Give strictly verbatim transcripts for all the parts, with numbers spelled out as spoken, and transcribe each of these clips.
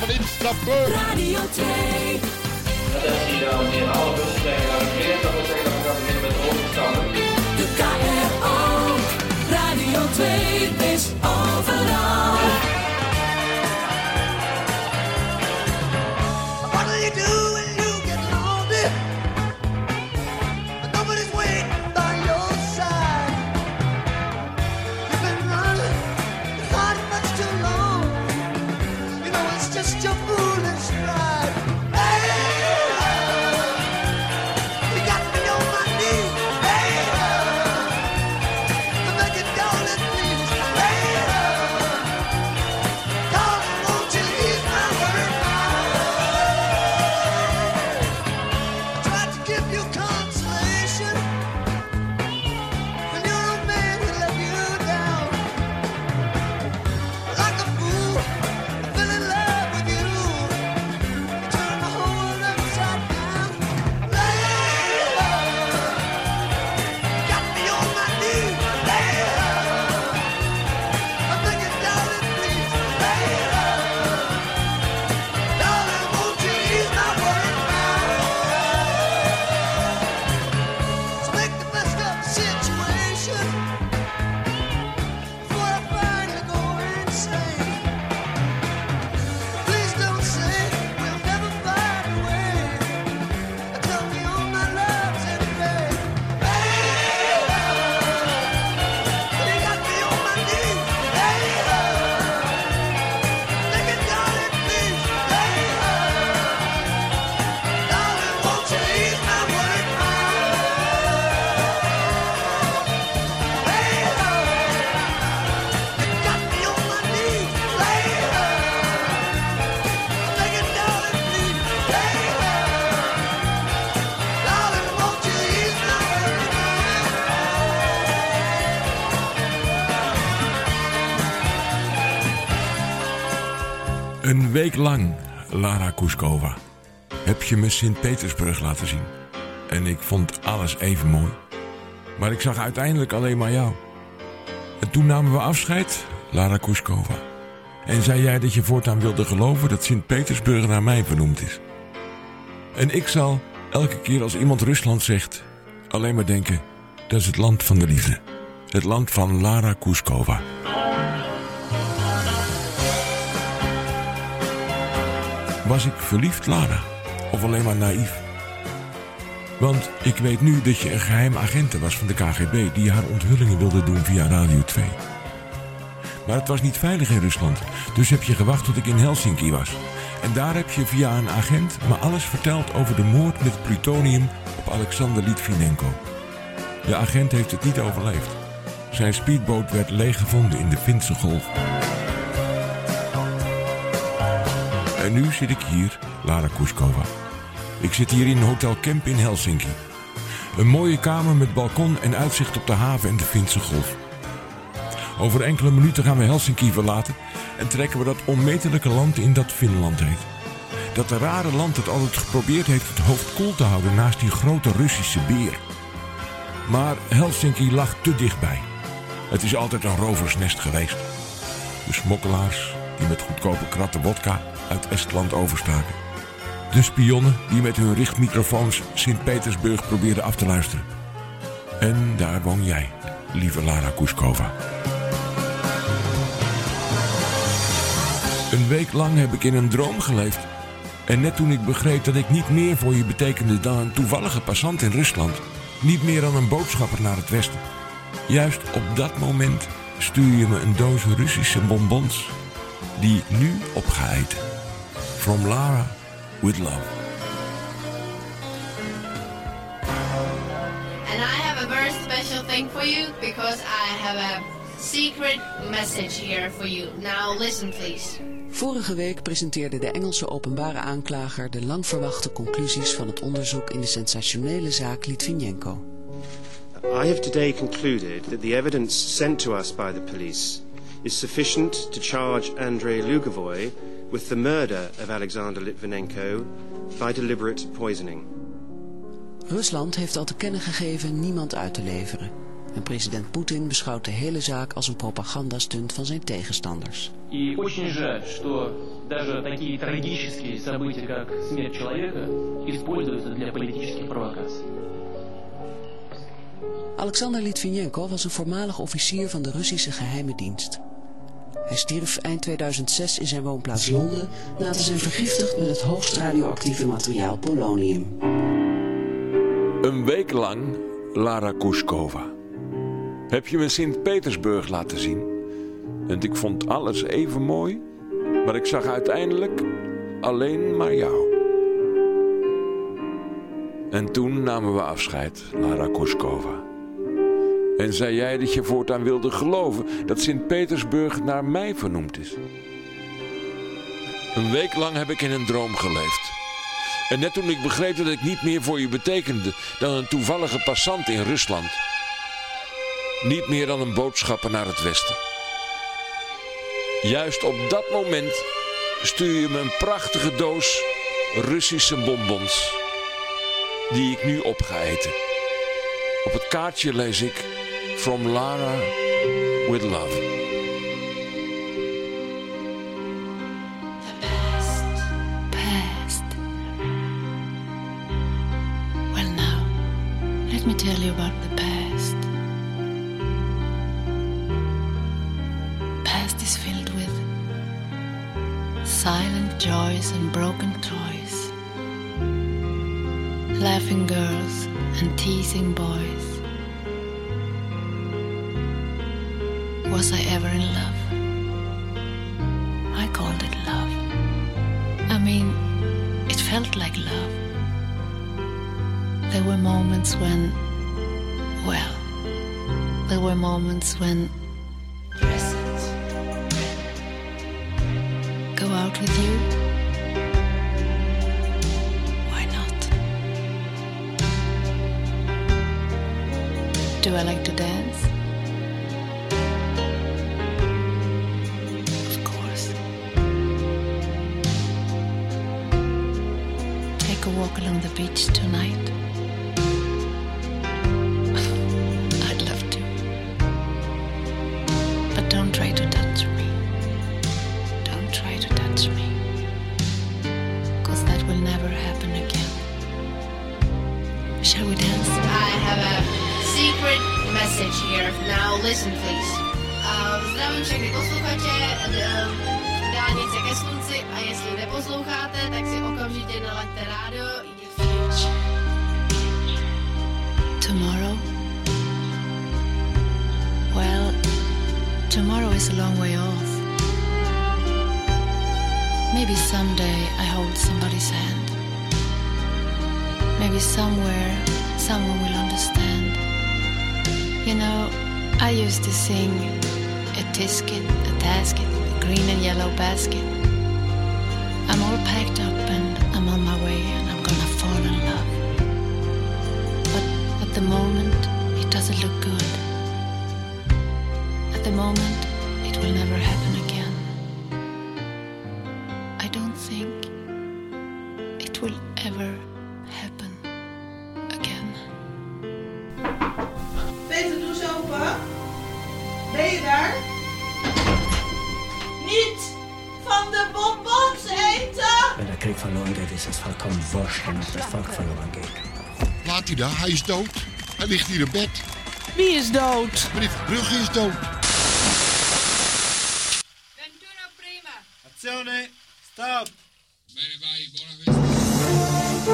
van instappen. Radio twee. Attentie dames en heren, alle bussen zijn gearriveerd. Dat wil zeggen dat we gaan beginnen met de overstappen. De K R O. Radio twee is overal. What do you do when you get lonely? Nobody's waiting by your side. You've been running, it's not much too long. You know it's just your foolish pride. Hey, you got me on my knees. Hey, to make it darling, please. Hey, darling, won't you ease my worried mind? Tried to give you consolation when you're a man who let you down. Like a fool, I fell in love with you. You turned the whole world upside down. Layla, got me on my knees. Layla, I beg you, darling, please. Layla, darling, won't you ease my worried mind? Let's make the best of the situation before I finally go insane. Please don't say we'll never find a way. Tell me all my love's in vain. Layla, you got me on my knees. Layla, take it, darling, please. Layla, darling, won't you ease my worried mind? Layla, you got me on my knees. Layla, take it, darling, please. Layla, darling, won't you ease my worried Een week lang, Lara Kuskova, heb je me Sint-Petersburg laten zien. En ik vond alles even mooi. Maar ik zag uiteindelijk alleen maar jou. En toen namen we afscheid, Lara Kuskova. En zei jij dat je voortaan wilde geloven dat Sint-Petersburg naar mij vernoemd is. En ik zal, elke keer als iemand Rusland zegt, alleen maar denken, dat is het land van de liefde. Het land van Lara Kuskova. Was ik verliefd, Lara? Of alleen maar naïef? Want ik weet nu dat je een geheim agent was van de K G B... die haar onthullingen wilde doen via Radio twee. Maar het was niet veilig in Rusland. Dus heb je gewacht tot ik in Helsinki was. En daar heb je via een agent me alles verteld over de moord met plutonium op Alexander Litvinenko. De agent heeft het niet overleefd. Zijn speedboot werd leeggevonden in de Finse Golf. En nu zit ik hier, Lara Kuskova. Ik zit hier in Hotel Kemp in Helsinki. Een mooie kamer met balkon en uitzicht op de haven en de Finse Golf. Over enkele minuten gaan we Helsinki verlaten en trekken we dat onmetelijke land in dat Finland heet. Dat rare land dat altijd geprobeerd heeft het hoofd koel te houden naast die grote Russische beer. Maar Helsinki lag te dichtbij. Het is altijd een roversnest geweest. De smokkelaars die met goedkope kratten wodka uit Estland overstaken. De spionnen die met hun richtmicrofoons Sint-Petersburg probeerden af te luisteren. En daar woon jij, lieve Lara Kuskova. Een week lang heb ik in een droom geleefd. En net toen ik begreep dat ik niet meer voor je betekende dan een toevallige passant in Rusland, niet meer dan een boodschapper naar het westen. Juist op dat moment stuur je me een doos Russische bonbons die ik nu op ga eten. From Lara, with love. And I have a very special thing for you because I have a secret message here for you. Now listen please. Vorige week presenteerde de Engelse openbare aanklager de lang verwachte conclusies van het onderzoek in de sensationele zaak Litvinenko. I have today concluded that the evidence sent to us by the police is sufficient to charge Andrei Lugovoy with the murder of Alexander Litvinenko by deliberate poisoning. Rusland heeft al te kennen gegeven niemand uit te leveren. En president Poetin beschouwt de hele zaak als een propagandastunt van zijn tegenstanders. И очень жаль, что даже такие трагические события, как смерть человека, используются для политических провокаций. Alexander Litvinenko was een voormalig officier van de Russische geheime dienst. Hij stierf eind tweeduizend zes in zijn woonplaats Londen na te zijn vergiftigd met het hoogst radioactieve materiaal polonium. Een week lang Lara Kuskova. Heb je me Sint-Petersburg laten zien? En ik vond alles even mooi, maar ik zag uiteindelijk alleen maar jou. En toen namen we afscheid, Lara Kuskova. En zei jij dat je voortaan wilde geloven dat Sint-Petersburg naar mij vernoemd is. Een week lang heb ik in een droom geleefd. En net toen ik begreep dat ik niet meer voor je betekende dan een toevallige passant in Rusland. Niet meer dan een boodschapper naar het westen. Juist op dat moment stuur je me een prachtige doos Russische bonbons. Die ik nu op ga eten. Op het kaartje lees ik From Lara with love. Past. Well now, let me tell you about the past. Past is filled with silent joys and broken toys. Laughing girls and teasing boys. Was I ever in love? I called it love. I mean, it felt like love. There were moments when, well, there were moments when present. Go out with you? Why not? Do I like to dance? Of course. Take a walk along the beach tonight? I'd love to. But don't try to touch me. Don't try to touch me. 'Cause that will never happen again. Shall we dance? I have a secret message here. Now listen, please. Uh, zdravím všechny posluchače uh, Dálnice ke slunci a jestli neposloucháte, tak si okamžitě nalaďte rádio. Tomorrow? Well, tomorrow is a long way off. Maybe someday I hold somebody's hand. Maybe somewhere someone will understand. You know, I used to sing a tisket, a tasket, a green and yellow basket. I'm all packed up and I'm on my way and I'm gonna fall in love. But at the moment, it doesn't look good. At the moment, it will never happen again. I don't think it will ever happen again. Peter, doe eens open. Ben je daar? Niet van de bonbons eten! Wenn der Krieg verloren geht, ist es vollkommen wurscht, wenn das Volk verloren geht. Laat hij daar, hij is dood. Hij ligt hier in bed. Wie is dood? Meneer Verbrugge is dood. Ventura prima. Azione, stop. Bene, vai, buona festa.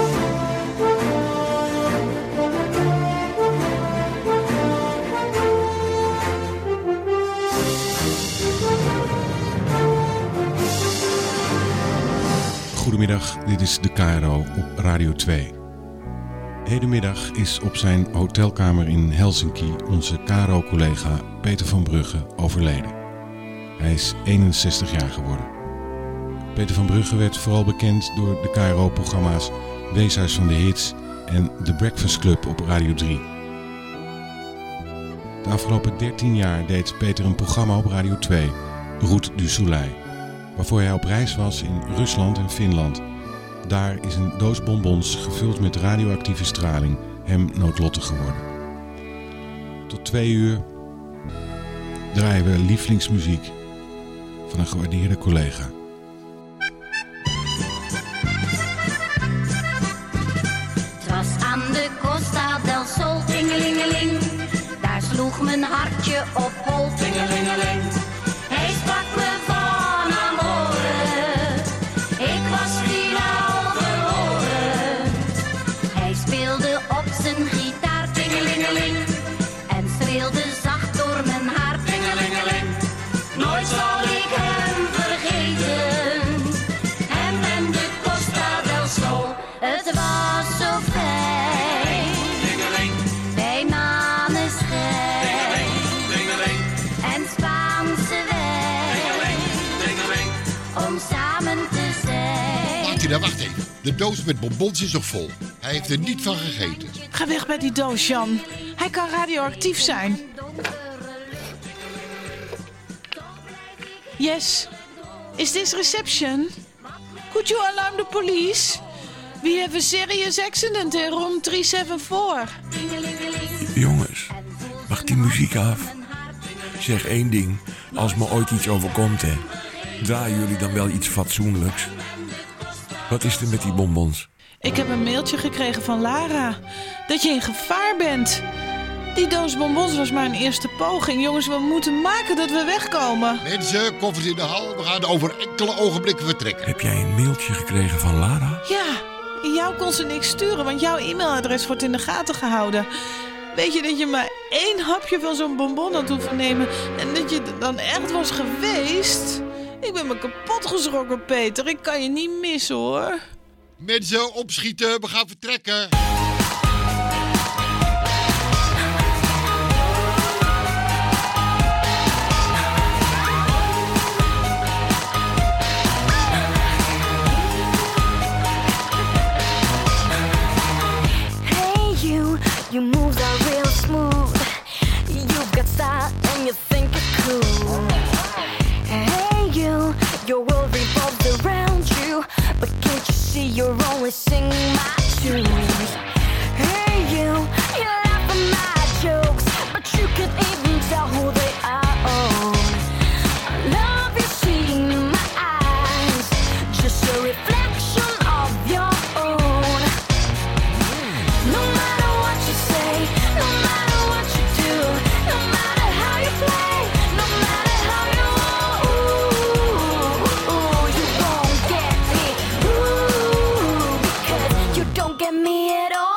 Goedemiddag, dit is de K R O op Radio twee. Hedenmiddag is op zijn hotelkamer in Helsinki onze K R O-collega Peter van Brugge overleden. Hij is eenenzestig jaar geworden. Peter van Brugge werd vooral bekend door de K R O-programma's Weeshuis van de Hits en The Breakfast Club op Radio drie. De afgelopen dertien jaar deed Peter een programma op Radio twee, Route du Soleil, waarvoor hij op reis was in Rusland en Finland. Daar is een doos bonbons gevuld met radioactieve straling hem noodlottig geworden. Tot twee uur draaien we lievelingsmuziek van een gewaardeerde collega. Het was aan de Costa del Sol, tingelingeling. Daar sloeg mijn hartje op hol, tingelingeling. Hij sprak me van amore, ik was finaal verloren. Hij speelde op zijn gitaar, tingelingeling. En streelde zacht door mijn haar, tingelingeling. Nooit zal ik hem vergeten, hem en de Costa del Sol. Het was zo fijn, tingeling, bij maneschijn, tingeling, en Spaanse wijn, tingeling, om samen te zijn. Martina, wacht even. De doos met bonbons is nog vol. Hij heeft er niet van gegeten. Ga weg met die doos, Jan. Hij kan radioactief zijn. Yes. Is this reception? Could you alarm the police? We have a serious accident in room drie zeven vier. Jongens, wacht die muziek af. Zeg één ding, als me ooit iets overkomt, hè. Draaien jullie dan wel iets fatsoenlijks? Wat is er met die bonbons? Ik heb een mailtje gekregen van Lara. Dat je in gevaar bent. Die doos bonbons was maar een eerste poging. Jongens, we moeten maken dat we wegkomen. Mensen, koffers in de hal. We gaan over enkele ogenblikken vertrekken. Heb jij een mailtje gekregen van Lara? Ja, jou kon ze niks sturen, want jouw e-mailadres wordt in de gaten gehouden. Weet je dat je maar één hapje van zo'n bonbon had hoeven nemen en dat je er dan echt was geweest? Ik ben me kapot geschrokken, Peter. Ik kan je niet missen, hoor. Mensen, opschieten. We gaan vertrekken. Hey you, your moves are real smooth. You've got style and you think you're cool. Hey you, your world revolves around you, but can't you see you're only singing my tunes? Hey you, you laugh at my jokes, but you can't even tell who they are. Oh, I love you seeing in my eyes, just a reflection of your own. No matter what you say, no matter what you do, no matter how you play, no matter how you ooh, ooh, you won't get me, ooh, because you don't get me at all.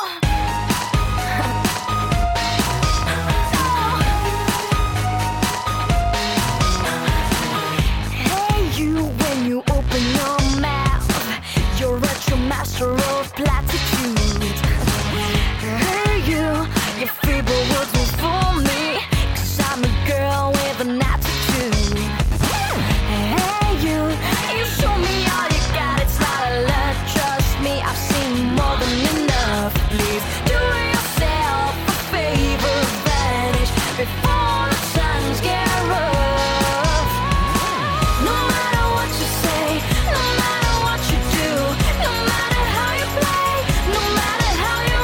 Hey you, when you open your mouth, you're a true master of platitudes. Hey you, your feeble words will fool me, 'cause I'm a girl with an attitude. Hey you, you show me all you got, it's not a lot, trust me, I've seen more than enough. Please do yourself a favor, vanish before the suns get rough. No matter what you say, no matter what you do, no matter how you play, no matter how you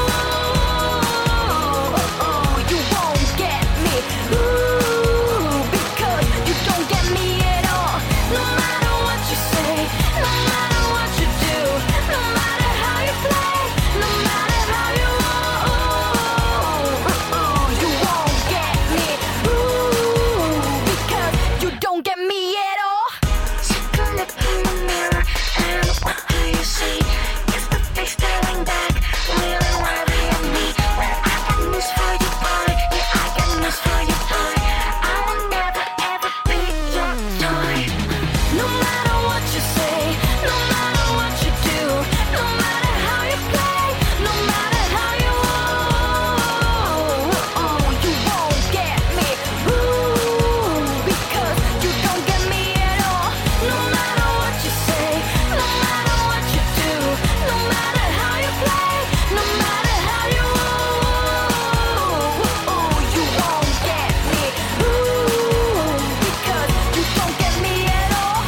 oh, oh, you won't get me, ooh, because you don't get me at all. No matter what you say, no matter what you do, no matter how you play, no matter how you oh, oh, you won't get me, ooh, because you don't get me at all. Take a look in the mirror and what do you see? It's the face staring back, really worthy of me. Well, I got news for you, boy. Yeah, I got news for you, boy. I will never ever be your toy. No matter what you say, no matter what you do, no matter how you play, no matter how you oh, oh, you won't get me, ooh, because you don't get me at all. No matter what you say, no matter what you do, no matter how you play, no matter how you oh, oh, you won't get me, ooh, because you don't get me at all.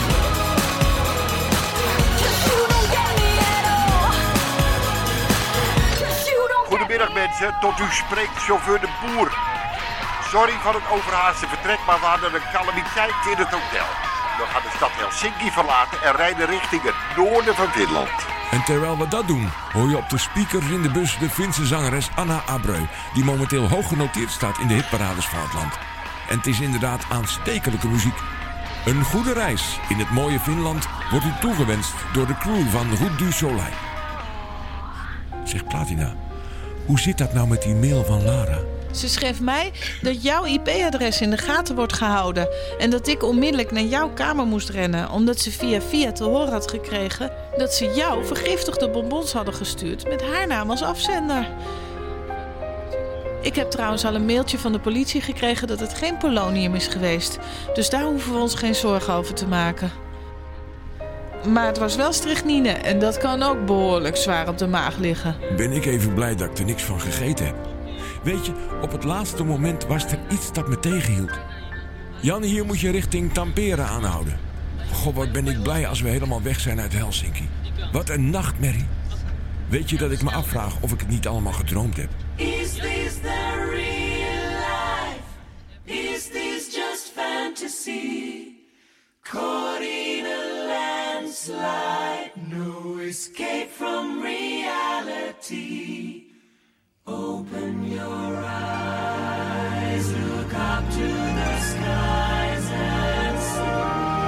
Just you don't get me at all. Just you don't get me. Goedemiddag mensen, tot u spreekt chauffeur de Boer. Sorry voor het overhaaste vertrek, maar we hadden een calamiteit in het hotel. We gaan de stad Helsinki verlaten en rijden richting het noorden van Finland. En terwijl we dat doen, hoor je op de speakers in de bus de Finse zangeres Anna Abreu, die momenteel hoog genoteerd staat in de hitparades van het land. En het is inderdaad aanstekelijke muziek. Een goede reis in het mooie Finland wordt u toegewenst door de crew van Route du Soleil. Zeg Platina, hoe zit dat nou met die mail van Lara? Ze schreef mij dat jouw I P-adres in de gaten wordt gehouden en dat ik onmiddellijk naar jouw kamer moest rennen, omdat ze via via te horen had gekregen dat ze jou vergiftigde bonbons hadden gestuurd met haar naam als afzender. Ik heb trouwens al een mailtje van de politie gekregen dat het geen polonium is geweest, dus daar hoeven we ons geen zorgen over te maken. Maar het was wel strychnine en dat kan ook behoorlijk zwaar op de maag liggen. Ben ik even blij dat ik er niks van gegeten heb. Weet je, op het laatste moment was er iets dat me tegenhield. Jan, hier moet je richting Tampere aanhouden. God, wat ben ik blij als we helemaal weg zijn uit Helsinki. Wat een nachtmerrie. Weet je dat ik me afvraag of ik het niet allemaal gedroomd heb? Is this the real life? Is this just fantasy? Caught in a landslide, no escape from reality. Open your eyes, look up to the skies and see.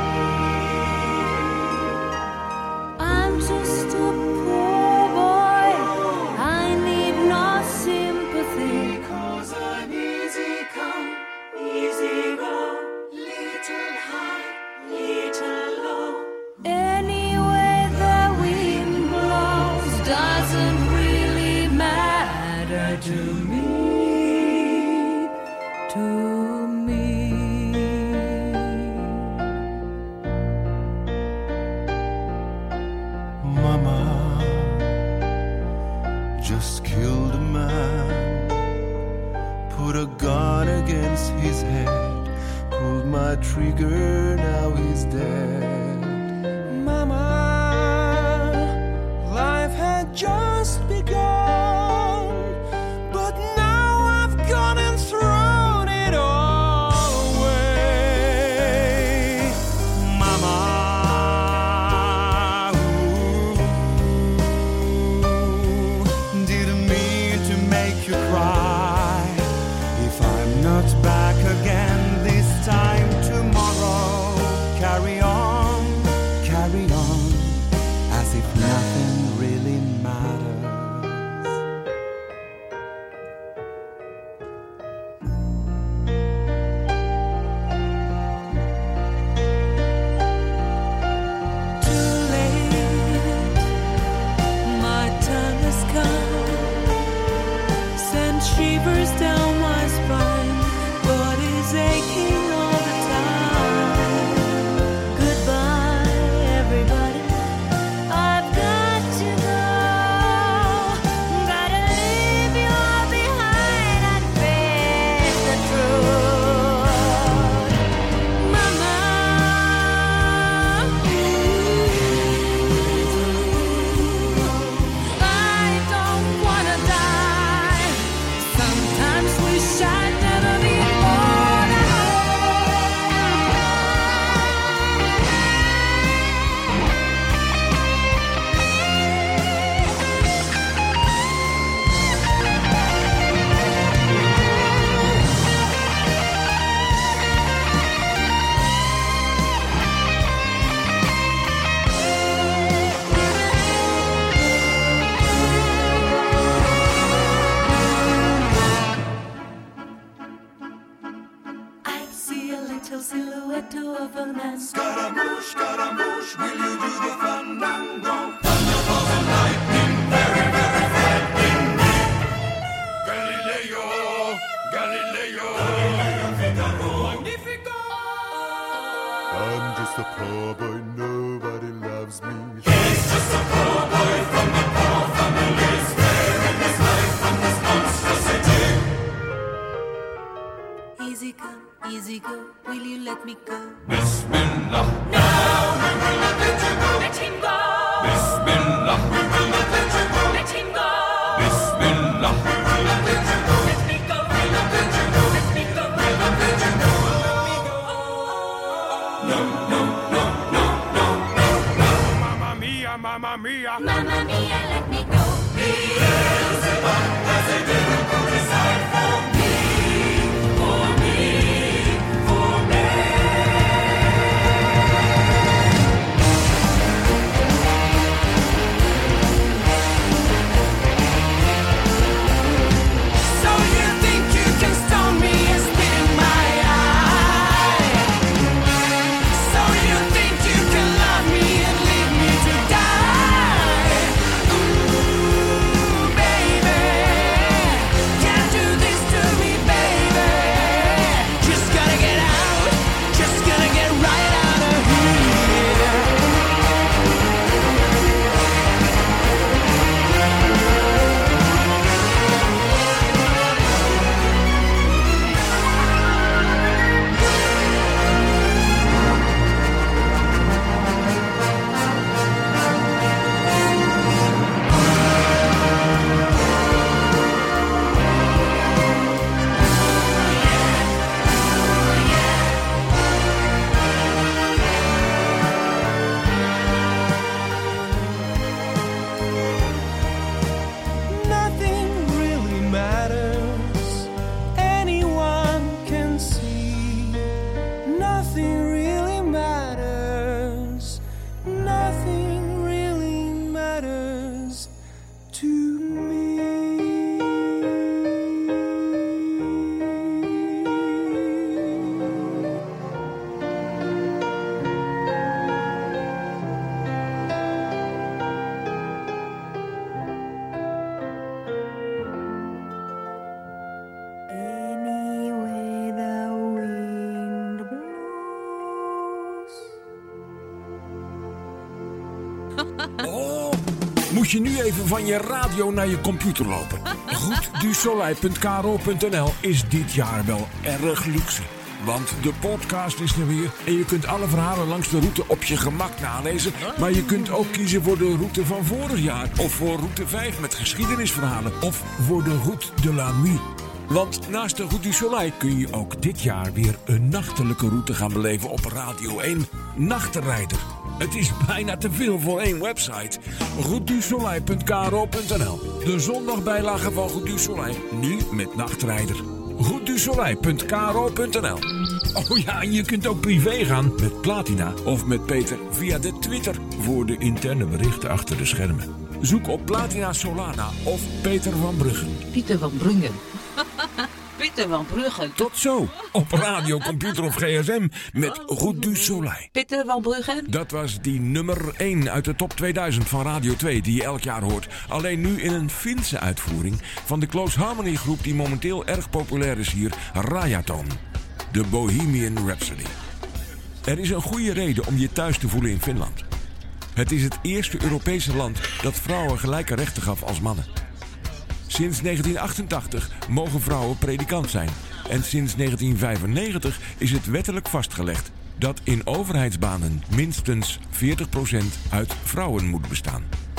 I'm just a poor boy, I need no sympathy. Because I'm easy come, easy go, little high, little low. Anyway the wind blows doesn't really matter to me, to me. Mama just killed a man, put a gun against his head, pulled my trigger, now he's dead. Mama, life had just begun, but now I've gone and thrown it all away. Mama, ooh, didn't mean to make you cry. If I'm not back again this time tomorrow, carry on, carry on, as if nothing really matters. Too late, my time has come. Sent shivers down my spine, body's aching all the time. Goodbye, everybody. I've got to go. Gotta leave you all behind and face the truth. Mama, I don't wanna die. sometimes wish I'd never been born at I see a little silhouette of a man. Scaramouche, Scaramouche, will you do the fandango? Thunderbolt and lightning, very, very frightening me. Galileo, Galileo, Magnifico. I'm just a poor boy, nobody loves me. He's just a poor boy from a poor family, sparing his life from this monstrosity. Easy come, easy go, will you let me go? Bismillah, now we will not let you go. Let him go! Bismillah, we will not let you go. Let him go! Bismillah, we will not let you go. Let me go! We'll not let you go. Let me go! Mamma mia. Mamma mia, let me go. Beelzebub has a difficult design for me, for me, for me. So you think you can stone me and spit in my eye? So you think you can love me and leave me to die? Ooh, baby, can't do this to me, baby. Just gotta get out, just gotta get right out of here. Nothing really matters, anyone can see. Nothing really matters, nothing really matters to me. Any way the wind blows. Oh, moet je nu even van je radio naar je computer lopen. goed du soleil punt k r o punt n l is dit jaar wel erg luxe. Want de podcast is er weer en je kunt alle verhalen langs de route op je gemak nalezen. Maar je kunt ook kiezen voor de route van vorig jaar. Of voor route vijf met geschiedenisverhalen. Of voor de route de la nuit. Want naast de Route du Soleil kun je ook dit jaar weer een nachtelijke route gaan beleven op Radio één Nachtenrijder. Het is bijna te veel voor één website. goed du soleil punt k r o punt n l. De zondagbijlage van Goed du Soleil, nu met Nachtrijder. goed du soleil punt k r o punt n l. Oh ja, en je kunt ook privé gaan met Platina of met Peter via de Twitter voor de interne berichten achter de schermen. Zoek op Platina Solana of Peter van Bruggen. Pieter van Bruggen. Pieter van Bruggen. Tot zo, op radio, computer of gsm met Goed du Soleil. Pieter van Bruggen. Dat was die nummer één uit de top tweeduizend van Radio twee die je elk jaar hoort. Alleen nu in een Finse uitvoering van de Close Harmony groep die momenteel erg populair is hier, Rajaton. De Bohemian Rhapsody. Er is een goede reden om je thuis te voelen in Finland. Het is het eerste Europese land dat vrouwen gelijke rechten gaf als mannen. Sinds negentien achtentachtig mogen vrouwen predikant zijn. En sinds negentien vijfennegentig is het wettelijk vastgelegd dat in overheidsbanen minstens veertig procent uit vrouwen moet bestaan.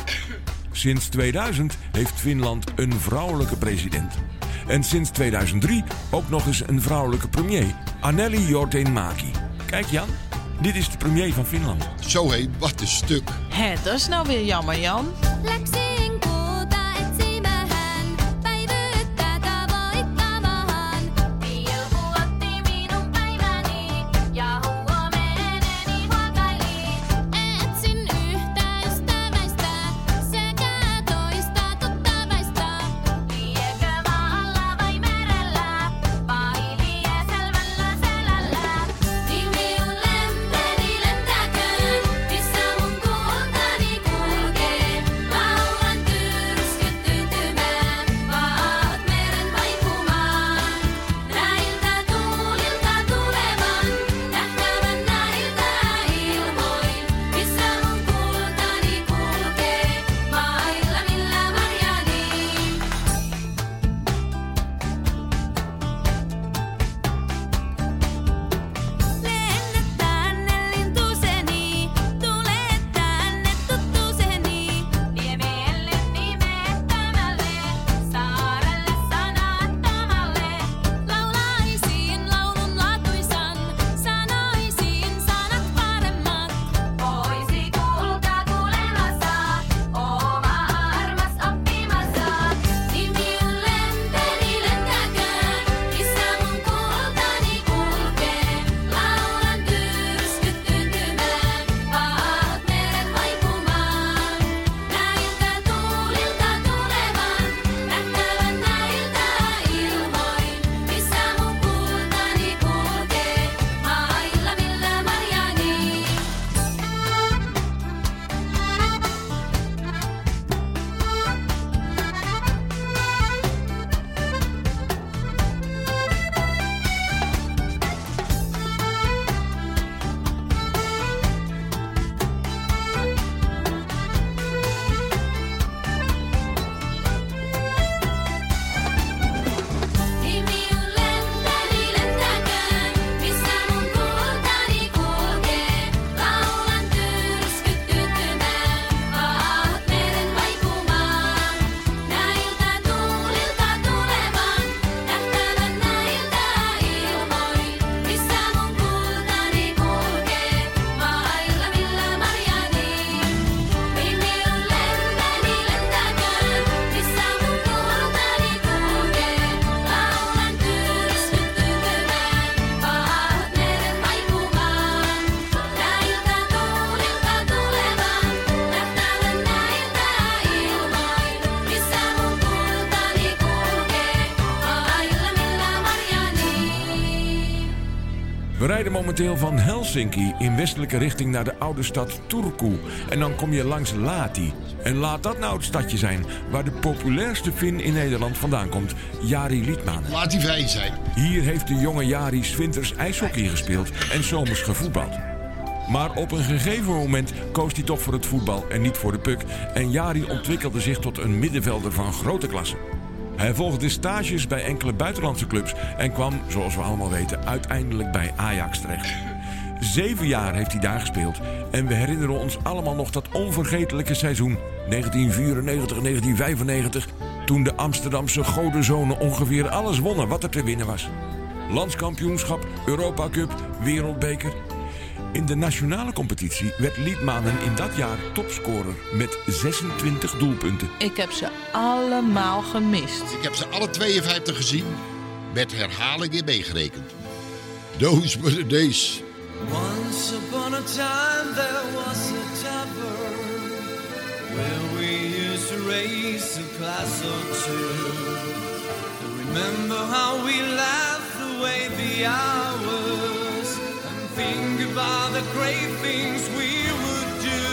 Sinds tweeduizend heeft Finland een vrouwelijke president. En sinds tweeduizend drie ook nog eens een vrouwelijke premier, Anneli Jorteenmäki. Kijk Jan, dit is de premier van Finland. Zo hé, wat een stuk. Hé, dat is nou weer jammer, Jan. Missä mun kultani kulkee, laula rijden momenteel van Helsinki in westelijke richting naar de oude stad Turku. En dan kom je langs Lahti. En laat dat nou het stadje zijn waar de populairste Fin in Nederland vandaan komt, Jari Liedmanen. Laat die fijn zijn. Hier heeft de jonge Jari 's winters ijshockey gespeeld en zomers gevoetbald. Maar op een gegeven moment koos hij toch voor het voetbal en niet voor de puck. En Jari ontwikkelde zich tot een middenvelder van grote klasse. Hij volgde stages bij enkele buitenlandse clubs en kwam, zoals we allemaal weten, uiteindelijk bij Ajax terecht. Zeven jaar heeft hij daar gespeeld en we herinneren ons allemaal nog dat onvergetelijke seizoen negentien vierennegentig negentien vijfennegentig... toen de Amsterdamse godenzonen ongeveer alles wonnen wat er te winnen was. Landskampioenschap, Europa Cup, Wereldbeker. In de nationale competitie werd Liedmanen in dat jaar topscorer met zesentwintig doelpunten. Ik heb ze allemaal gemist. Ik heb ze alle tweeënvijftig gezien, met herhalingen meegerekend. Those were the days. Once upon a time there was a tavern where we used to raise a glass or two. Remember how we laughed away the hours and think about the great things we would do.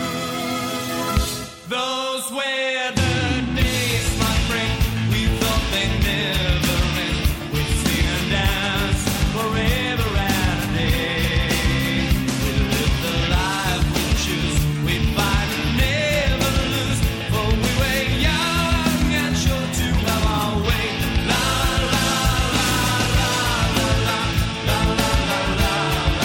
Those were the days, my friend, we thought they never end. We'd sing and dance forever and a day. We lived the life we choose, we'd fight and never lose. For we were young and sure to have our way. La la la la la la la la la la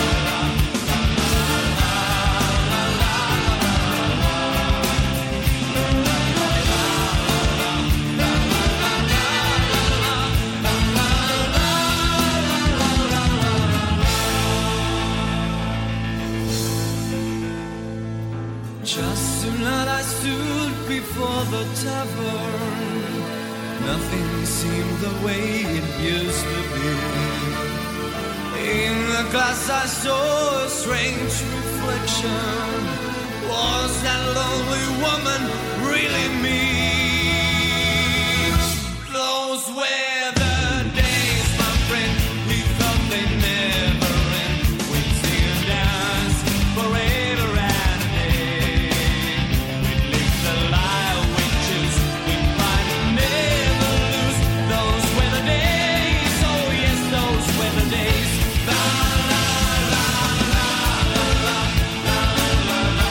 Just tonight I stood before the tavern. Nothing seemed the way it used to be. In the glass I saw a strange reflection. Was that lonely woman really me? Those were the days, my friend, we thought they never end. We'd sing and dance forever and a day. We'd live the life we choose, we'd fight and never lose. Those were the days, oh yes, those were the days. La la la la la la la la la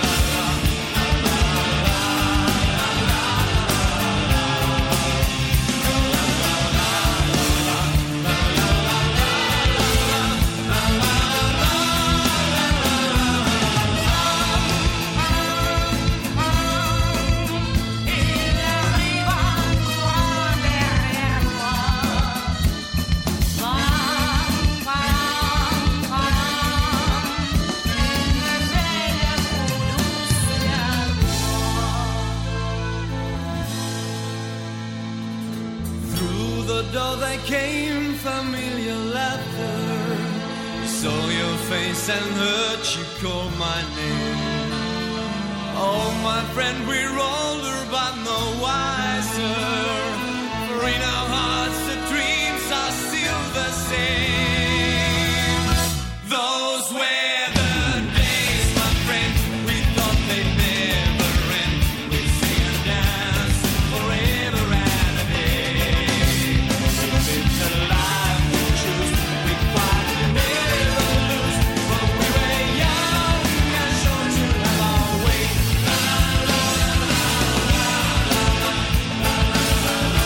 Through the door there came familiar laughter. I saw your face and heard you call my name. Oh, my friend, we're older but no wiser. For in our hearts the dreams are still the same. Those were the days, my friend, we thought they'd never end. We'd sing and dance forever and a day. We lived the life we choose, we'd fight and never lose. But we were young and sure to have our way. La la la la la la la la la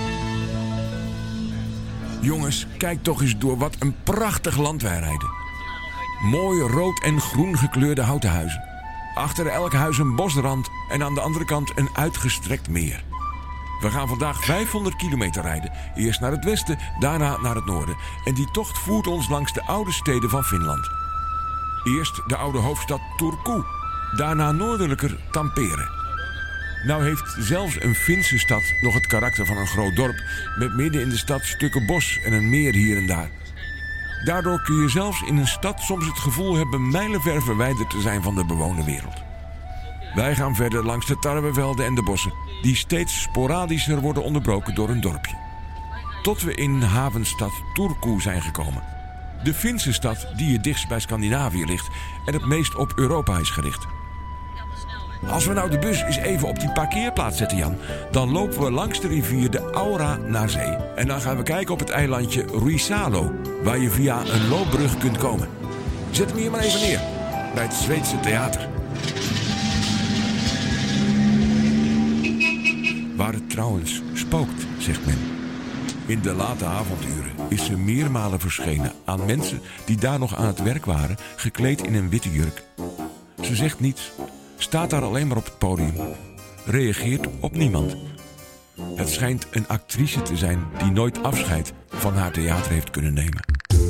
Jongens, kijk toch eens door wat een prachtig land wij rijden. Mooi rood en groen gekleurde houten huizen. Achter elk huis een bosrand en aan de andere kant een uitgestrekt meer. We gaan vandaag vijfhonderd kilometer rijden. Eerst naar het westen, daarna naar het noorden. En die tocht voert ons langs de oude steden van Finland. Eerst de oude hoofdstad Turku. Daarna noordelijker Tampere. Nou heeft zelfs een Finse stad nog het karakter van een groot dorp, met midden in de stad stukken bos en een meer hier en daar. Daardoor kun je zelfs in een stad soms het gevoel hebben mijlenver verwijderd te zijn van de bewoonde wereld. Wij gaan verder langs de tarwevelden en de bossen, die steeds sporadischer worden onderbroken door een dorpje. Tot we in havenstad Turku zijn gekomen. De Finse stad die het dichtst bij Scandinavië ligt en het meest op Europa is gericht. Als we nou de bus eens even op die parkeerplaats zetten, Jan, dan lopen we langs de rivier de Aura naar zee. En dan gaan we kijken op het eilandje Ruissalo, waar je via een loopbrug kunt komen. Zet hem hier maar even neer, bij het Zweedse theater. Waar het trouwens spookt, zegt men. In de late avonduren is ze meermalen verschenen aan mensen die daar nog aan het werk waren, gekleed in een witte jurk. Ze zegt niets, staat daar alleen maar op het podium, reageert op niemand. Het schijnt een actrice te zijn die nooit afscheid van haar theater heeft kunnen nemen.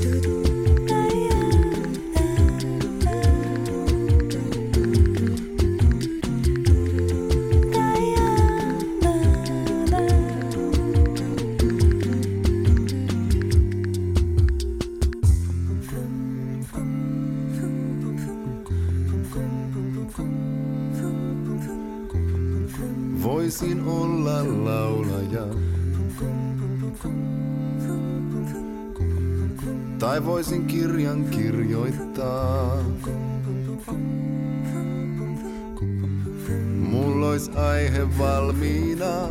Voisin olla laulaja. Tai voisin kirjan kirjoittaa. Mulla ois aihe valmiina.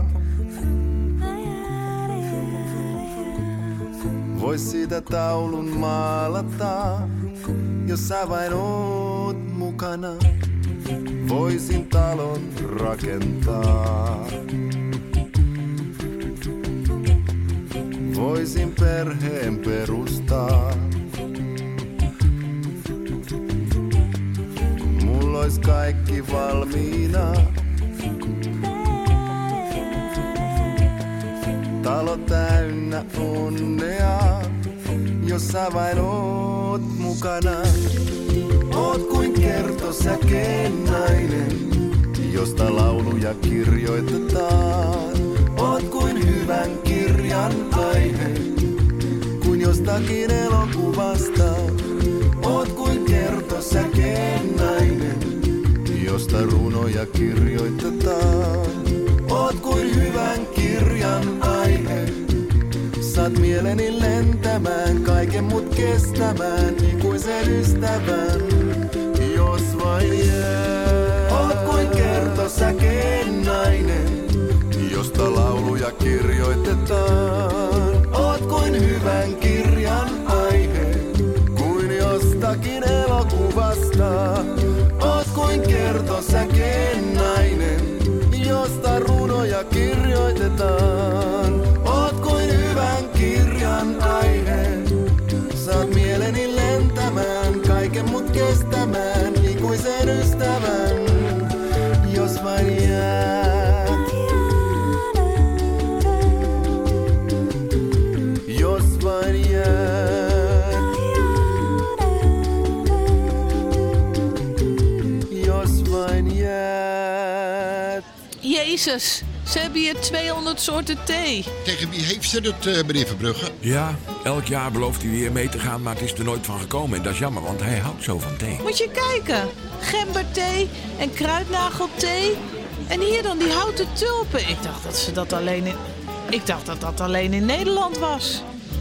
Vois siitä taulun maalata, jos sä vain oot mukana. Voisin talon rakentaa. Voisin perheen perustaa. Mulla ois kaikki valmiina. Talo täynnä onnea, jos sä vain oot mukana. Oot kuin kertosäkeen nainen, josta lauluja kirjoitetaan. Oot kuin hyvän kirjan aihe, kuin jostakin elokuvasta. Oot kuin kertosäkeen nainen, josta runoja kirjoitetaan. Oot kuin hyvän kirjan aihe, saat mieleni lentämään, kaiken mut kestämään, ikuisen ystävän, jos vain jää. Oot kuin kertosäkeen nainen, josta lauluja kirjoitetaan. Oot kuin hyvän kirjan aihe, kuin jostakin elokuvasta. Oot kuin kertosäkeen nainen, josta runoja kirjoitetaan. Oot kuin hyvän kirjan aihe, saat mieleni lentämään, kaiken mut kestämään, ikuisen ystävän, jos vain jää. Jos vain jää. Jos vain jää. Jezus, ze hebben hier tweehonderd soorten thee. Tegen wie heeft ze het, uh, meneer Verbrugge? Ja, elk jaar belooft hij weer mee te gaan, maar het is er nooit van gekomen. En dat is jammer, want hij houdt zo van thee. Moet je kijken. Gemberthee en kruidnagelthee. En hier dan die houten tulpen. Ik dacht dat ze dat alleen in... Ik dacht dat dat alleen in Nederland was.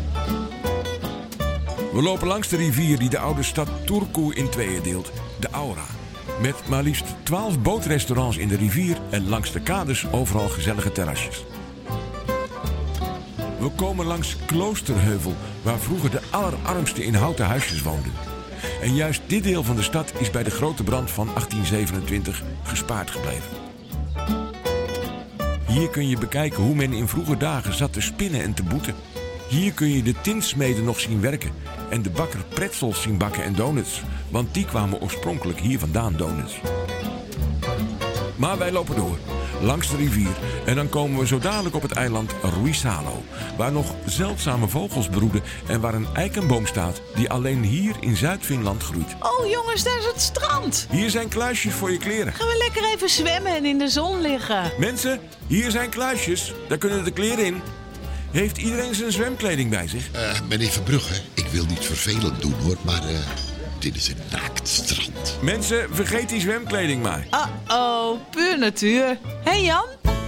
We lopen langs de rivier die de oude stad Turku in tweeën deelt, de Aura. Met maar liefst twaalf bootrestaurants in de rivier en langs de kades overal gezellige terrasjes. We komen langs Kloosterheuvel, waar vroeger de allerarmsten in houten huisjes woonden. En juist dit deel van de stad is bij de grote brand van achttien zevenentwintig gespaard gebleven. Hier kun je bekijken hoe men in vroege dagen zat te spinnen en te boeten. Hier kun je de tinsmeden nog zien werken en de bakker pretzels zien bakken en donuts. Want die kwamen oorspronkelijk hier vandaan, donuts. Maar wij lopen door, langs de rivier. En dan komen we zo dadelijk op het eiland Ruissalo, waar nog zeldzame vogels broeden en waar een eikenboom staat die alleen hier in Zuid-Finland groeit. Oh jongens, daar is het strand. Hier zijn kluisjes voor je kleren. Gaan we lekker even zwemmen en in de zon liggen. Mensen, hier zijn kluisjes. Daar kunnen de kleren in. Heeft iedereen zijn zwemkleding bij zich? Uh, meneer Verbrugge, ik wil niet vervelend doen hoor, maar uh, dit is een naakt strand. Mensen, vergeet die zwemkleding maar. Uh-oh, puur natuur. Hé hey Jan?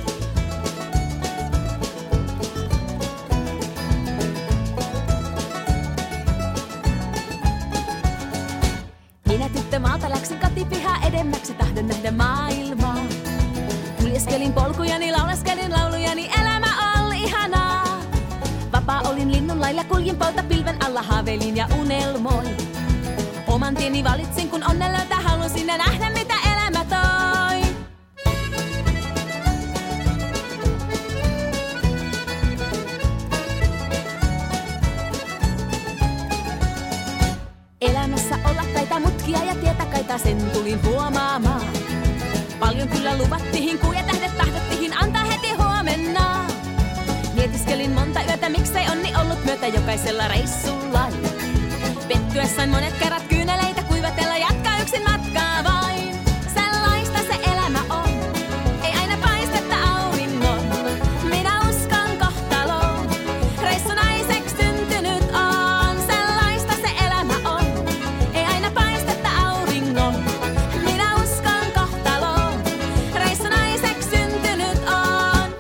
Minä tyttö maalta läksin kotipihaa edemmäksi, tahdon nähdä maailmaa. Kuljeskelin polkujani, lauleskelin laulujani, elämä oli ihanaa. Vapaa olin linnun lailla, kuljin poltapilven alla, haaveilin ja unelmoin. Oman tieni valitsin, kun onnelta halusin ja nähdä, mitä elämä toi. Elämässä olla taita mutkia ja tietäkaita, sen tulin huomaamaan. Paljon kyllä luvattihin, kuja tähdet tahdottihin antaa heti huomenna. Mietiskelin monta yötä, miksei onni ollut myötä jokaisella reissulla. Pettyessäin monet kerrat kyyneleitä kuivatella, jatkaa yksin matkaa vain. Sellaista se elämä on, ei aina paistetta auringon. Minä uskon kohtaloon, reissunaiseksi syntynyt on. Sellaista se elämä on, ei aina paistetta auringon. Minä uskon kohtaloon, reissunaiseksi syntynyt on.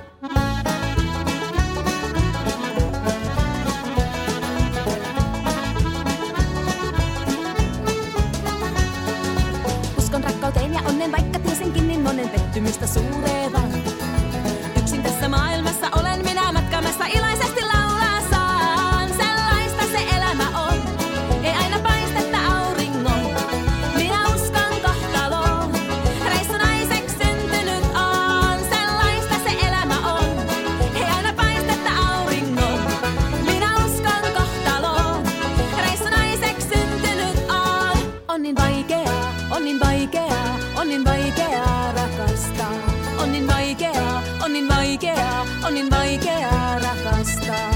Uskon rakkauteen ja onnen, vaikka tiesinkin niin monen pettymystä suurevan. Yksin tässä maailmassa olen minä matkaamassa, iloisesti laulaa saan. Sellaista se elämä on, ei aina paistetta auringon. Minä uskon kohtaloon, reissunaiseksi syntynyt on. Sellaista se elämä on, ei aina paistetta auringon. Minä uskon kohtaloon, reissunaiseksi syntynyt on. On niin vaikeaa, on niin vaikeaa, on niin vaikeaa rakastaa. On niin vaikeaa, on niin vaikeaa, on niin vaikeaa rakastaa.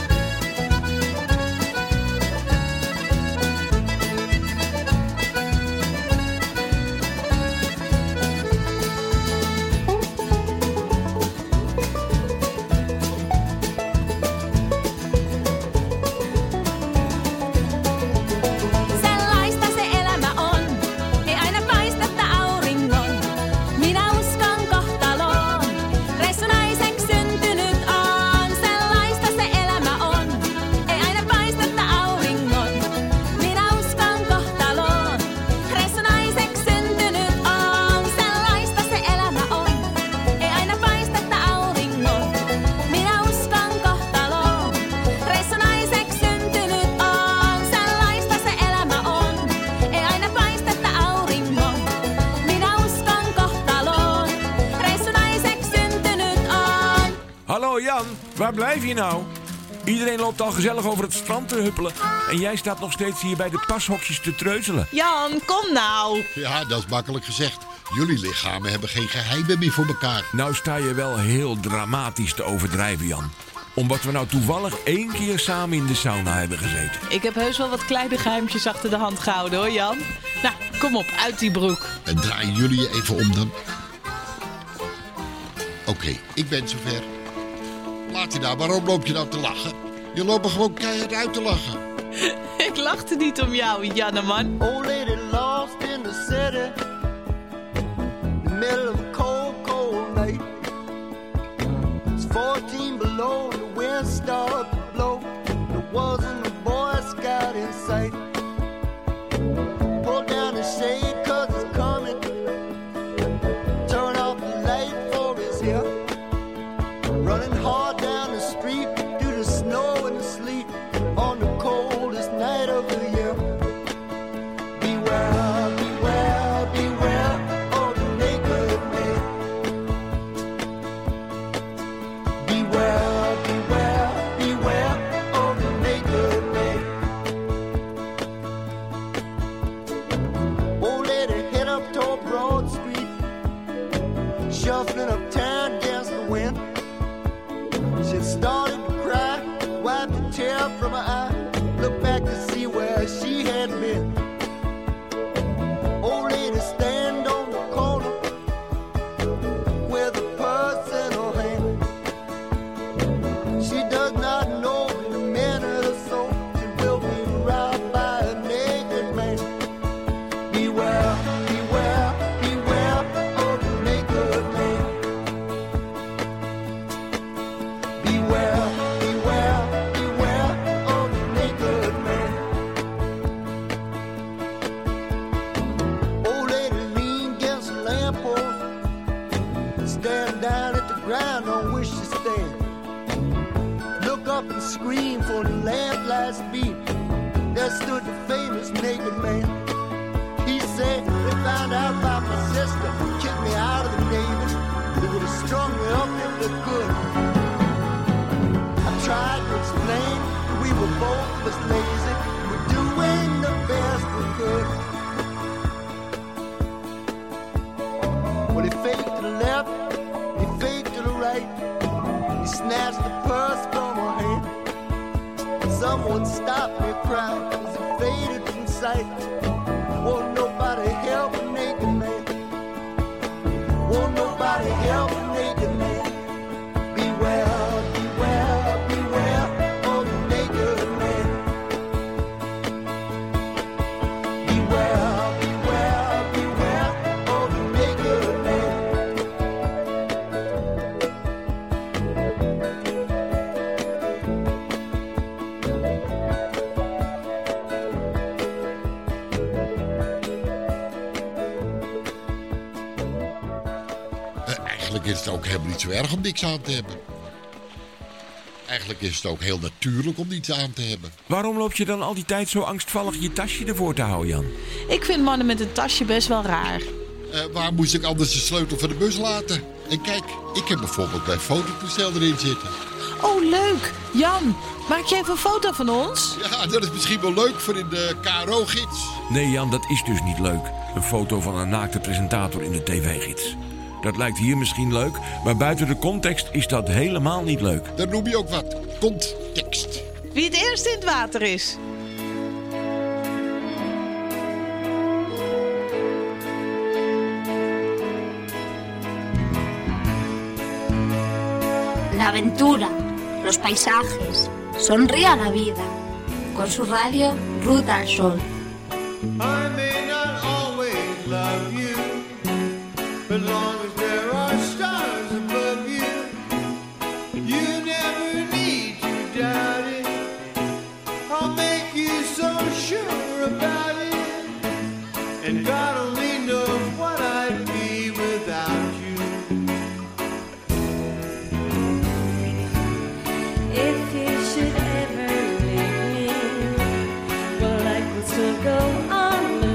Sellaista se elämä on, ei aina paistetta auringon. Minä uskon kohtaloon, reissunaiseksi syntynyt on. Sellaista se elämä on, ei aina paistetta auringon. Minä uskon kohtaloon, reissunaiseksi syntynyt on. Sellaista se elämä on, ei aina paistetta auringon. Minä uskon kohtaloon, reissunaiseksi syntynyt on. Sellaista se elämä on, ei aina paistetta auringon. Minä uskon kohtaloon, reissunaiseksi syntynyt on. Hallo Jan, waar blijf je nou? Iedereen loopt al gezellig over het strand te huppelen. En jij staat nog steeds hier bij de pashokjes te treuzelen. Jan, kom nou. Ja, dat is makkelijk gezegd. Jullie lichamen hebben geen geheimen meer voor elkaar. Nou sta je wel heel dramatisch te overdrijven, Jan. Omdat we nou toevallig één keer samen in de sauna hebben gezeten. Ik heb heus wel wat kleine geheimpjes achter de hand gehouden hoor, Jan. Nou, kom op, uit die broek. En draaien jullie je even om dan? Oké, okay, ik ben zover. Laat je nou, waarom loop je nou te lachen? Je loopt er gewoon keihard uit te lachen. Ik lachte niet om jou, Janneman. Old lady lost in the city, the middle of a cold, cold night. It's fourteen below, the wind started to blow. There wasn't a Boy Scout in sight. Pull down the shade, cause it's coming. Turn off the light for his hair. Running hard down the street through the snow and the sleet on the coldest night of the year. Beware, beware, beware of the naked man. Beware, beware, beware town against the wind. She started to cry, wiped the tear from her eye, looked back to see where she had been. Old lady stand on the corner with a purse in her hand. She does not know in a minute or so she will be robbed by a naked man. Beware, beware, beware of the naked man. Beware, beware, beware of the naked man. Old lady leaned against a lamppost, staring down at the ground on which she stand. Look up and scream for the lamplight's beam. There stood the famous naked man. He said, they found out about my sister, kicked me out of the Navy. They would have strung me up if they could. I tried to explain we were both of us lazy. We're doing the best we could. Well, he faked to the left, he faked to the right. He snatched the purse from her hand. Someone stopped me crying as he faded from sight. Won't nobody help a naked man. Won't nobody help a naked man. Beware, beware, beware of the naked man. Beware, beware, beware of the naked man. Eh, eigenlijk is het ook helemaal niet zo erg om niks aan te hebben. Eigenlijk is het ook heel natuurlijk om niets aan te hebben. Waarom loop je dan al die tijd zo angstvallig je tasje ervoor te houden, Jan? Ik vind mannen met een tasje best wel raar. Eh, waar moest ik anders de sleutel van de bus laten? En kijk, ik heb bijvoorbeeld mijn fototoestel erin zitten. Oh, leuk. Jan, maak jij even een foto van ons? Ja, dat is misschien wel leuk voor in de K R O-gids. Nee, Jan, dat is dus niet leuk. Een foto van een naakte presentator in de tv-gids. Dat lijkt hier misschien leuk, maar buiten de context is dat helemaal niet leuk. Daar noem je ook wat. Context. Wie het eerst in het water is. La aventura, los paisajes, sonríe a la vida. Con su radio, Ruta al Sol. I may not always love you, but long as there are stars above you, you never need to doubt it. I'll make you so sure about it, and God only knows what I'd be without you. If you should ever leave me, well, life will still go on.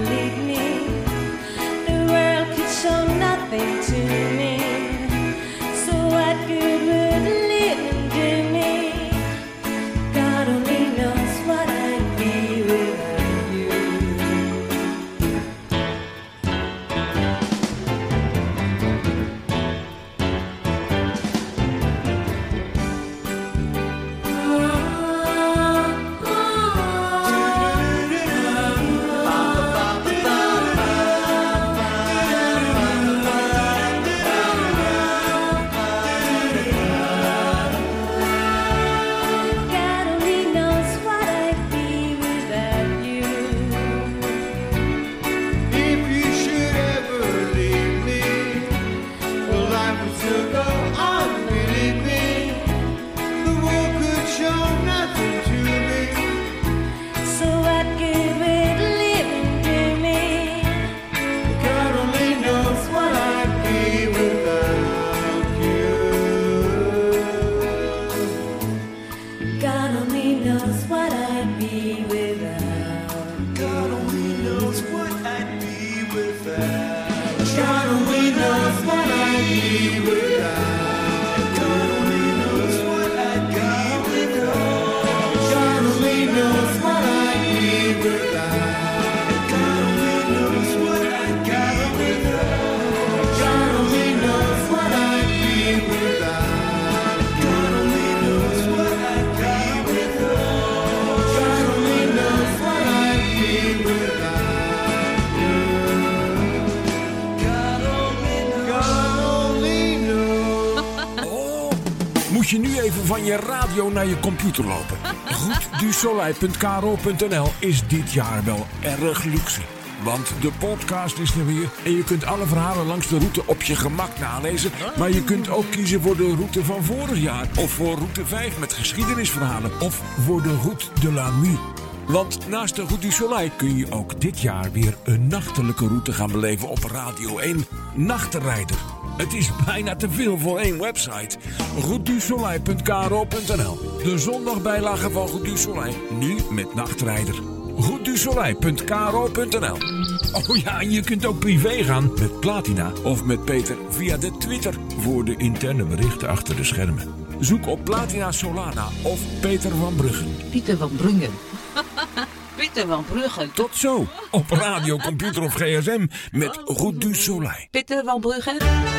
moet je nu even van je radio naar je computer lopen. goed du soleil punt k r o punt n l is dit jaar wel erg luxe. Want de podcast is er weer en je kunt alle verhalen langs de route op je gemak nalezen. Maar je kunt ook kiezen voor de route van vorig jaar. Of voor route vijf met geschiedenisverhalen. Of voor de route de la nuit. Want naast de Route du Soleil kun je ook dit jaar weer een nachtelijke route gaan beleven op Radio één Nachtenrijder. Het is bijna te veel voor één website. route du soleil punt k r o punt n l. De zondagbijlage van Route du Soleil. Nu met Nachtrijder. route du soleil punt k r o punt n l. Oh ja, en je kunt ook privé gaan met Platina of met Peter via de Twitter voor de interne berichten achter de schermen. Zoek op Platina Solana of Peter van Bruggen. Pieter van Bruggen. Pieter van Bruggen. Tot zo, op radio, computer of gsm met Route du Soleil. Pieter van Bruggen.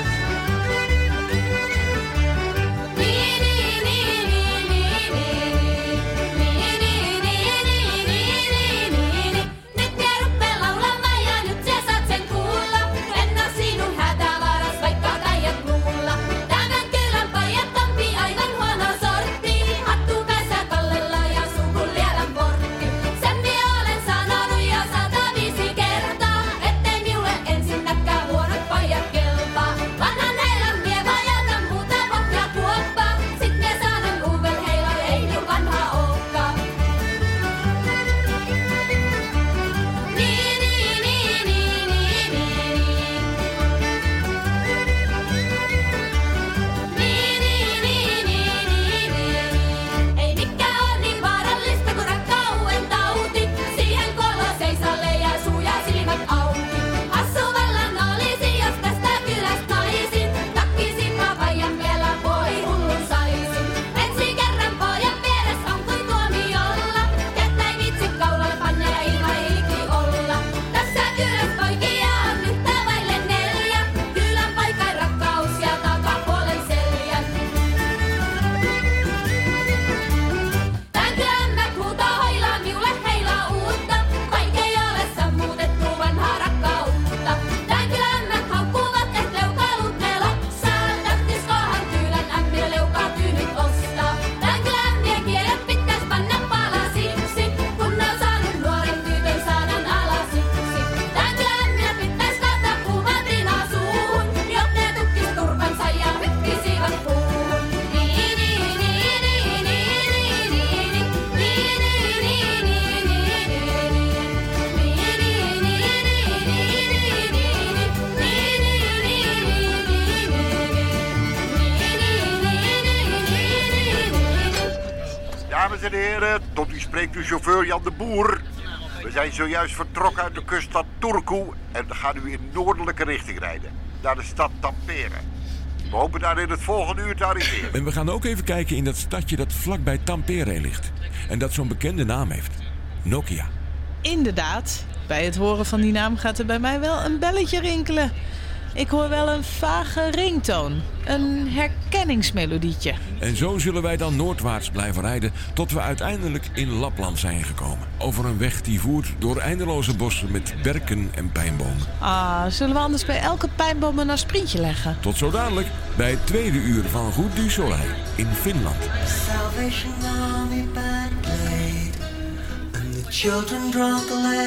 Dames en heren, tot u spreekt uw chauffeur Jan de Boer. We zijn zojuist vertrokken uit de kuststad Turku en we gaan nu in noordelijke richting rijden. Naar de stad Tampere. We hopen daar in het volgende uur te arriveren. En we gaan ook even kijken in dat stadje dat vlakbij Tampere ligt. En dat zo'n bekende naam heeft. Nokia. Inderdaad, bij het horen van die naam gaat er bij mij wel een belletje rinkelen. Ik hoor wel een vage ringtoon. Een herkenningsmelodietje. En zo zullen wij dan noordwaarts blijven rijden tot we uiteindelijk in Lapland zijn gekomen. Over een weg die voert door eindeloze bossen met berken en pijnbomen. Ah, zullen we anders bij elke pijnboom een sprintje leggen? Tot zo dadelijk bij het tweede uur van Route du Soleil in Finland. Salvation Army band played, and the children drank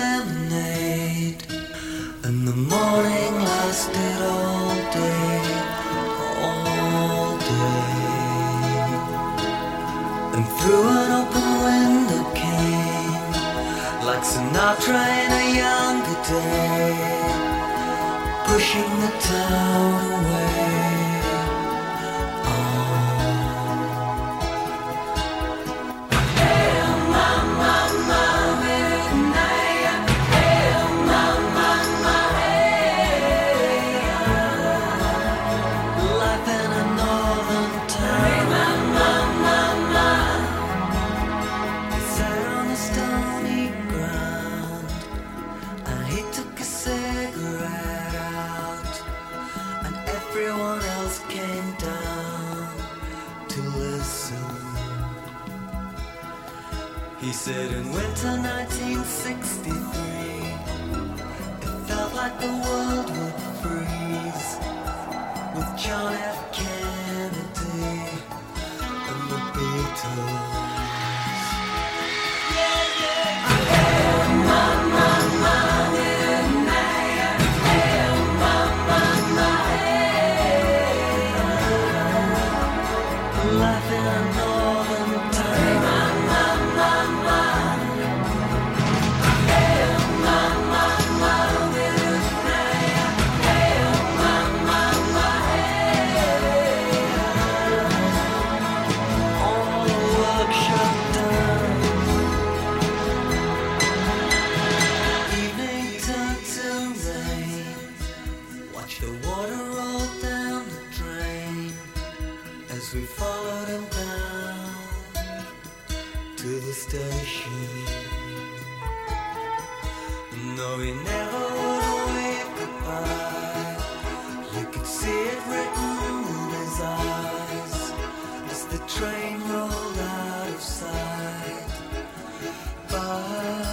lemonade, and the morning lasted all day, all day. And through an open window came, like Sinatra in a younger day, pushing the town away. He said in winter nineteen sixty-three, it felt like the world would freeze with John F. Kennedy as we followed him down to the station. No, he never would wave goodbye. You could see it written in his eyes as the train rolled out of sight. Bye.